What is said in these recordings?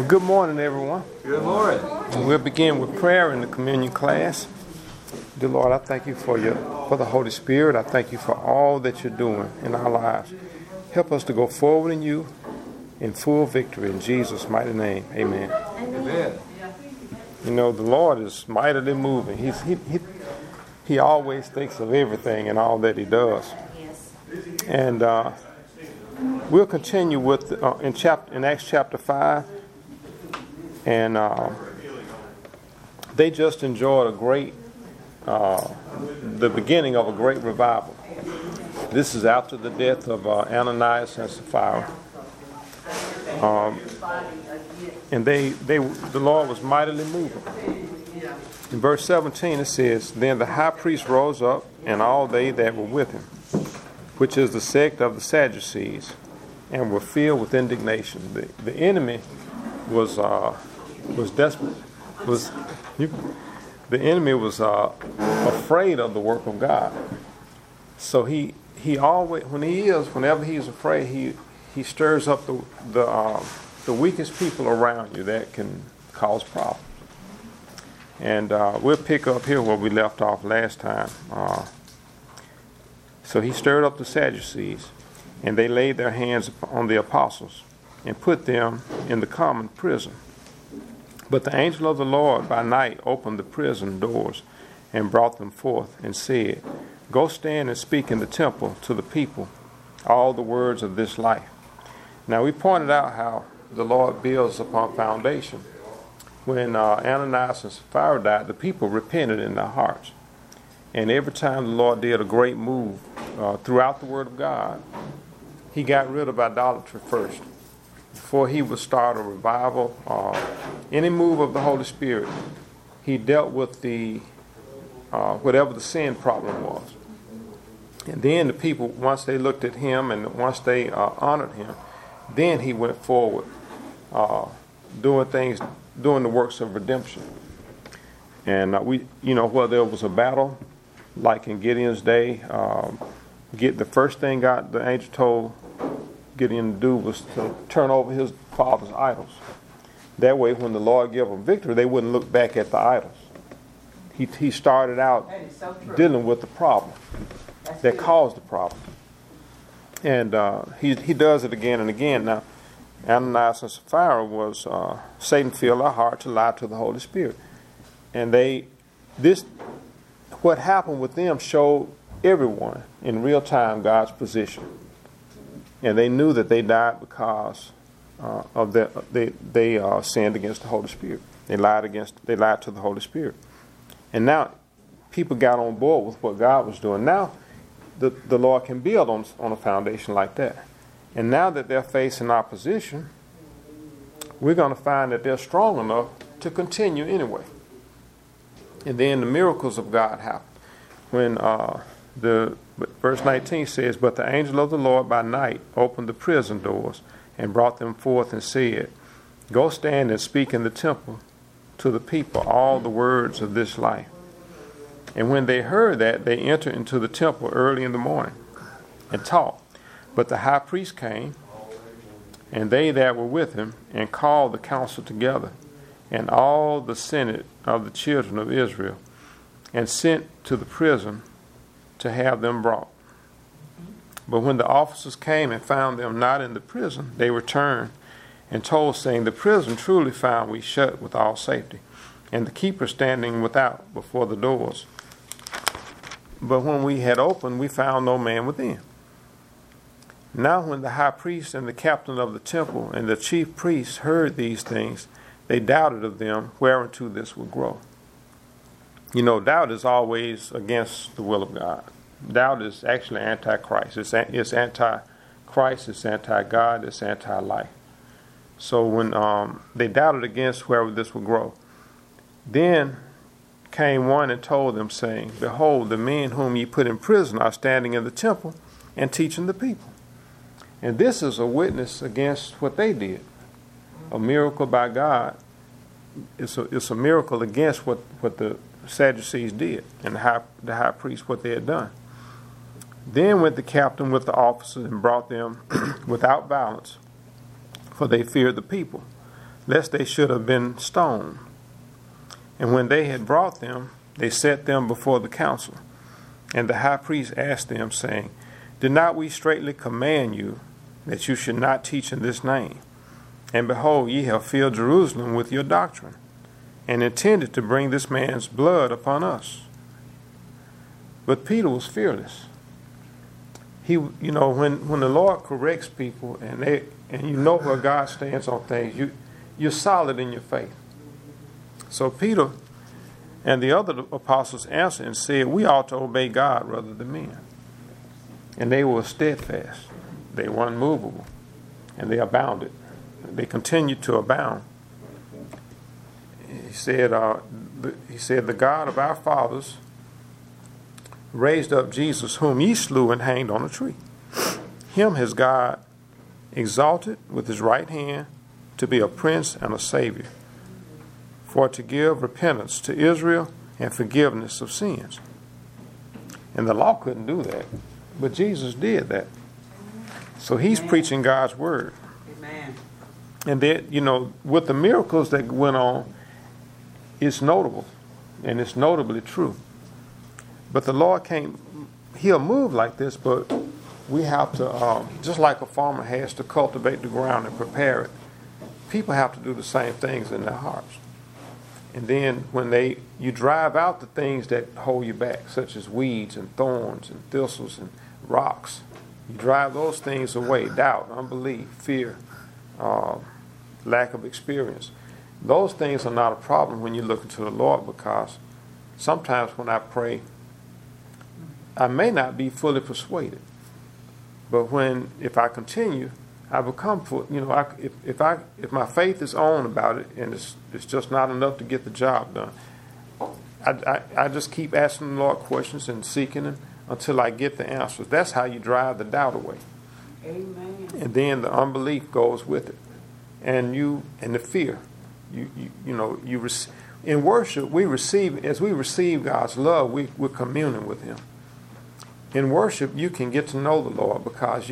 Well, good morning, everyone. Good morning. We'll begin with prayer in the communion class. Dear Lord, I thank you for the Holy Spirit. I thank you for all that you're doing in our lives. Help us to go forward in you in full victory in Jesus' mighty name. Amen. Amen. You know, the Lord is mightily moving. He always thinks of everything and all that he does. And we'll continue with in Acts chapter 5. And they just enjoyed the beginning of a great revival. This is after the death of Ananias and Sapphira. And the Lord was mightily moving. In verse 17 it says, Then the high priest rose up, and all they that were with him, which is the sect of the Sadducees, and were filled with indignation. The enemy was desperate. The enemy was afraid of the work of God. So he always, whenever he's afraid, he stirs up the weakest people around you that can cause problems. And we'll pick up here where we left off last time. So he stirred up the Sadducees, and they laid their hands on the apostles and put them in the common prison. But the angel of the Lord by night opened the prison doors and brought them forth and said, Go stand and speak in the temple to the people all the words of this life. Now we pointed out how the Lord builds upon foundation. When Ananias and Sapphira died, the people repented in their hearts. And every time the Lord did a great move throughout the Word of God, he got rid of idolatry first. Before he would start a revival, any move of the Holy Spirit, he dealt with the whatever the sin problem was. And then the people, once they looked at him and once they honored him, then he went forward doing the works of redemption. And whether there was a battle, like in Gideon's day, the first thing the angel told Gideon to do was to turn over his father's idols. That way, when the Lord gave them victory, they wouldn't look back at the idols. He started out dealing with the problem that caused the problem. And he does it again and again. Now, Ananias and Sapphira was Satan filled their heart to lie to the Holy Spirit. And what happened with them showed everyone in real time God's position. And they knew that they died because of they sinned against the Holy Spirit. They lied to the Holy Spirit. And now people got on board with what God was doing. Now the Lord can build on a foundation like that. And now that they're facing opposition, we're going to find that they're strong enough to continue anyway. And then the miracles of God happen. When verse 19 says, But the angel of the Lord by night opened the prison doors and brought them forth and said, Go stand and speak in the temple to the people all the words of this life. And when they heard that, they entered into the temple early in the morning and taught. But the high priest came, and they that were with him, and called the council together, and all the senate of the children of Israel, and sent to the prison to have them brought. But when the officers came and found them not in the prison, they returned and told, saying, The prison truly found we shut with all safety, and the keeper standing without before the doors. But when we had opened, we found no man within. Now when the high priest and the captain of the temple and the chief priests heard these things, they doubted of them whereunto this would grow. You know, doubt is always against the will of God. Doubt is actually anti-Christ. It's anti-Christ, it's anti-God, it's anti-life. So when they doubted against wherever this would grow, then came one and told them, saying, Behold, the men whom ye put in prison are standing in the temple and teaching the people. And this is a witness against what they did. A miracle by God. It's a miracle against what the Sadducees did, and the high priest what they had done. Then went the captain with the officers and brought them without violence, for they feared the people. lest they should have been stoned. And when they had brought them, they set them before the council. And the high priest asked them, saying, Did not we straitly command you that you should not teach in this name? And behold, ye have filled Jerusalem with your doctrine, and intended to bring this man's blood upon us. But Peter was fearless. He, when the Lord corrects people and you know where God stands on things, you're solid in your faith. So Peter and the other apostles answered and said, We ought to obey God rather than men. And they were steadfast. They were unmovable. And they abounded. They continued to abound. He said, the God of our fathers raised up Jesus, whom ye slew and hanged on a tree. Him has God exalted with his right hand to be a prince and a savior, for to give repentance to Israel and forgiveness of sins. And the law couldn't do that, but Jesus did that. So he's preaching God's word. Amen. And then, with the miracles that went on, it's notable, and it's notably true. But the Lord he'll move like this, but we have to, just like a farmer has to cultivate the ground and prepare it, people have to do the same things in their hearts. And then when you drive out the things that hold you back, such as weeds and thorns and thistles and rocks, you drive those things away, doubt, unbelief, fear, lack of experience. Those things are not a problem when you look into the Lord, because sometimes when I pray, I may not be fully persuaded. But if I continue, I become full. If my faith is on about it and it's just not enough to get the job done, I just keep asking the Lord questions and seeking Him until I get the answers. That's how you drive the doubt away. Amen. And then the unbelief goes with it, and the fear. In worship as we receive God's love, we're communing with Him. In worship, you can get to know the Lord because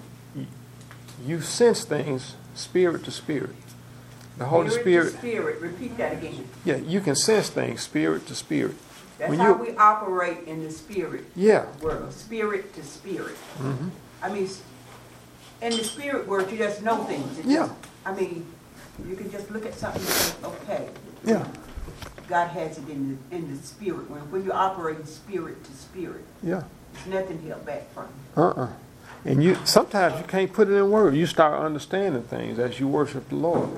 you sense things spirit to spirit. The Holy Spirit. Spirit. Repeat that again. Yeah, you can sense things spirit to spirit. That's how we operate in the spirit world. Spirit to spirit. Mm-hmm. I mean, in the spirit world, you just know things. You can just look at something and say, okay. Yeah. God has it in the spirit world. When you operate spirit to spirit. Yeah. There's nothing held back from you. And sometimes you can't put it in words. You start understanding things as you worship the Lord.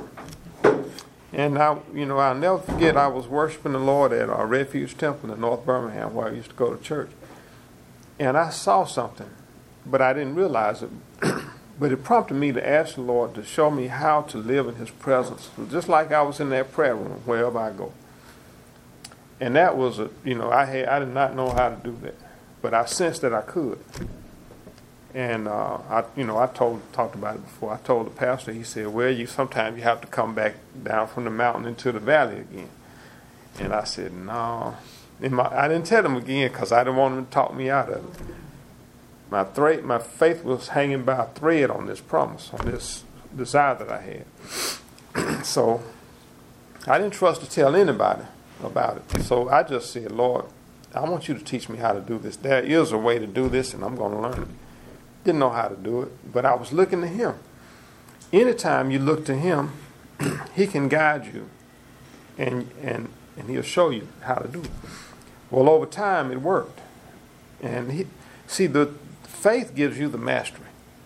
And I'll never forget, I was worshiping the Lord at our Refuge Temple in North Birmingham, where I used to go to church. And I saw something, but I didn't realize it. But it prompted me to ask the Lord to show me how to live in His presence, just like I was in that prayer room wherever I go. And that was I did not know how to do that, but I sensed that I could. And I talked about it before. I told the pastor. He said, "Well, sometimes you have to come back down from the mountain into the valley again." And I said, "No." I didn't tell him again because I didn't want him to talk me out of it. My faith was hanging by a thread on this promise, on this desire that I had. So I didn't trust to tell anybody about it. So I just said, "Lord, I want you to teach me how to do this. There is a way to do this, and I'm going to learn it." Didn't know how to do it, but I was looking to Him. Anytime you look to Him, He can guide you, and He'll show you how to do it. Well, over time, it worked. And the faith gives you the mastery.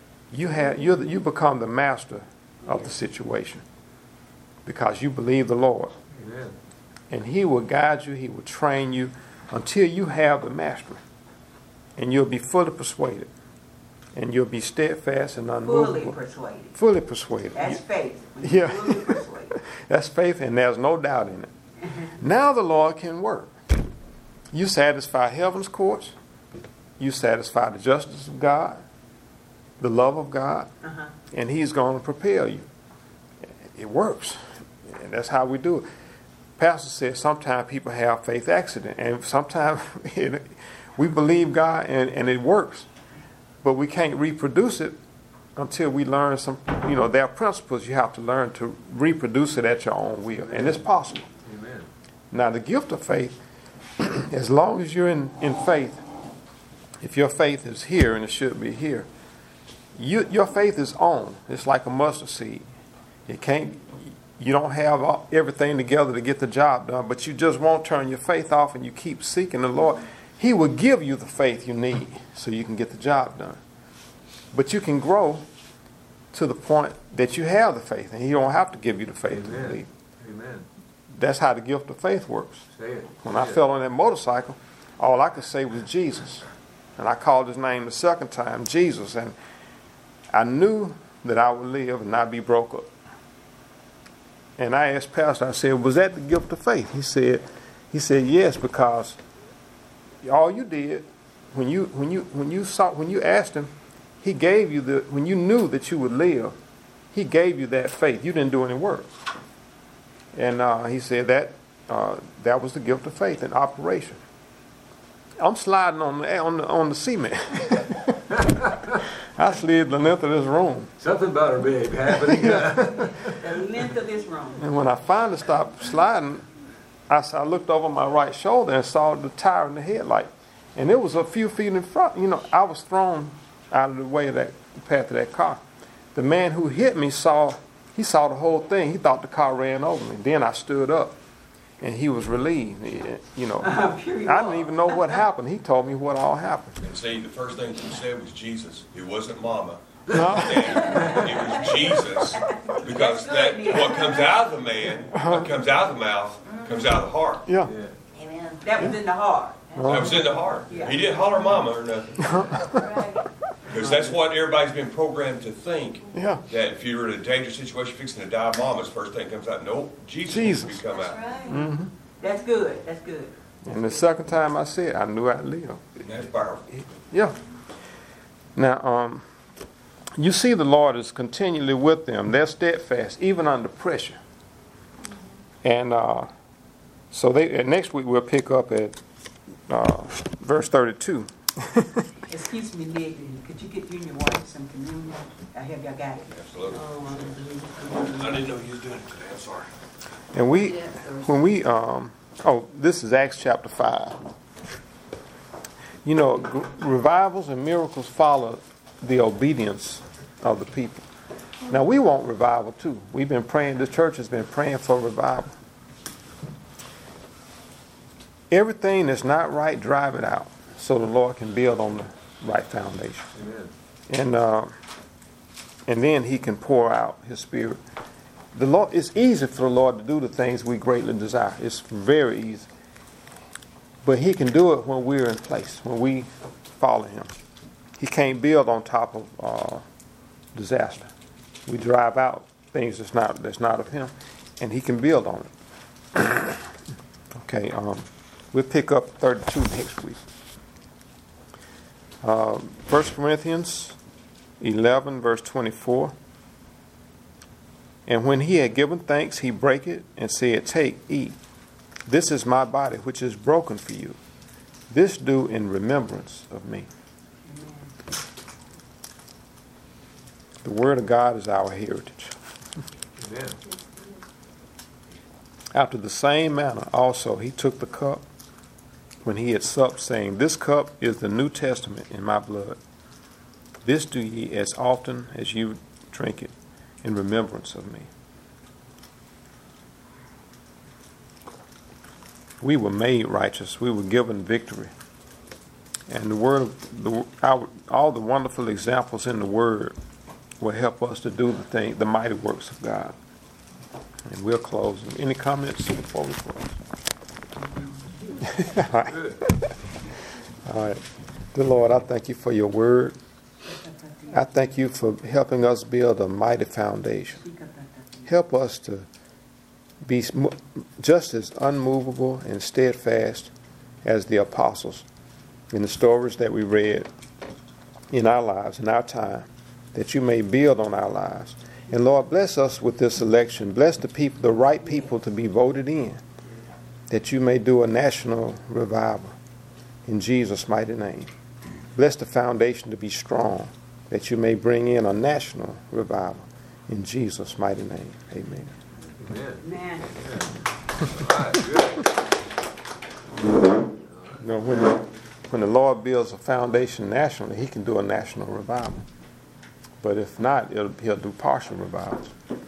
You become the master of the situation because you believe the Lord. Amen. And He will guide you. He will train you until you have the mastery, and you'll be fully persuaded. And you'll be steadfast and unmovable. Fully persuaded. That's faith. Yeah. Fully persuaded. That's faith, and there's no doubt in it. Now the Lord can work. You satisfy heaven's courts. You satisfy the justice of God, the love of God, and He's going to prepare you. It works, and that's how we do it. Pastor said sometimes people have faith accident, and sometimes we believe God, and it works. But we can't reproduce it until we learn some, there are principles you have to learn to reproduce it at your own will. And it's possible. Amen. Now, the gift of faith, as long as you're in faith, if your faith is here, and it should be here, your faith is on. It's like a mustard seed. You don't have everything together to get the job done, but you just won't turn your faith off, and you keep seeking the Lord. He will give you the faith you need so you can get the job done. But you can grow to the point that you have the faith, and He don't have to give you the faith to believe. Amen. That's how the gift of faith works. Say it. When I fell on that motorcycle, all I could say was Jesus. And I called His name the second time, Jesus. And I knew that I would live and not be broke up. And I asked Pastor, I said, was that the gift of faith? He said, yes, because all you did, when you asked Him, He gave you when you knew that you would live, He gave you that faith. You didn't do any work. And he said that was the gift of faith in operation. I'm sliding on the cement. I slid the length of this room. Something better be happening. The length of this room. And when I finally stopped sliding, I looked over my right shoulder and saw the tire in the headlight. And it was a few feet in front. I was thrown out of the way of the path of that car. The man who hit me saw the whole thing. He thought the car ran over me. Then I stood up, and he was relieved. I'm sure he I didn't even know what happened. He told me what all happened. And see, the first thing you said was Jesus. It wasn't Mama. No. And it was Jesus, because what comes out of the man, what comes out of the mouth, comes out of the heart. Yeah. Amen. That was in the heart. That was in the heart. Yeah. He didn't holler Mama or nothing. Right. Because that's what everybody's been programmed to think. Yeah. That if you're in a dangerous situation, fixing to die, Mama's first thing comes out. Nope, Jesus will come out. Right. Mm-hmm. That's good. That's good. And the second time I said, I knew I'd live. And that's powerful. Yeah. Now, you see the Lord is continually with them. They're steadfast, even under pressure. And so next week we'll pick up at verse 32. Excuse me, Nick. Could you get you and your wife some communion? I have y'all got it. Absolutely. I didn't know you was doing it today. I'm sorry. And this is Acts chapter 5. Revivals and miracles follow the obedience of the people. Now, we want revival too. We've been praying, the church has been praying for revival. Everything that's not right, drive it out so the Lord can build on the right foundation. Amen. And then He can pour out His Spirit. The Lord, it's easy for the Lord to do the things we greatly desire. It's very easy. But He can do it when we're in place, when we follow Him. He can't build on top of disaster. We drive out things that's not of Him, and He can build on it. Okay, we'll pick up 32 next week. 1 Corinthians 11, verse 24. And when He had given thanks, He brake it and said, "Take, eat. This is my body, which is broken for you. This do in remembrance of me." The Word of God is our heritage. Amen. After the same manner also He took the cup when He had supped, saying, "This cup is the New Testament in my blood. This do ye as often as you drink it in remembrance of me." We were made righteous. We were given victory. And all the wonderful examples in the Word will help us to do the mighty works of God. And we'll close. Any comments before we close? All right. Dear Lord, I thank You for Your Word. I thank You for helping us build a mighty foundation. Help us to be just as unmovable and steadfast as the apostles in the stories that we read in our lives, in our time, that You may build on our lives. And Lord, bless us with this election. Bless the people, the right people to be voted in, that You may do a national revival in Jesus' mighty name. Bless the foundation to be strong. that you may bring in a national revival. In Jesus' mighty name, amen. Amen. Man. All right, good. You know, when the Lord builds a foundation nationally, he can do a national revival. But if not, he'll do partial revivals.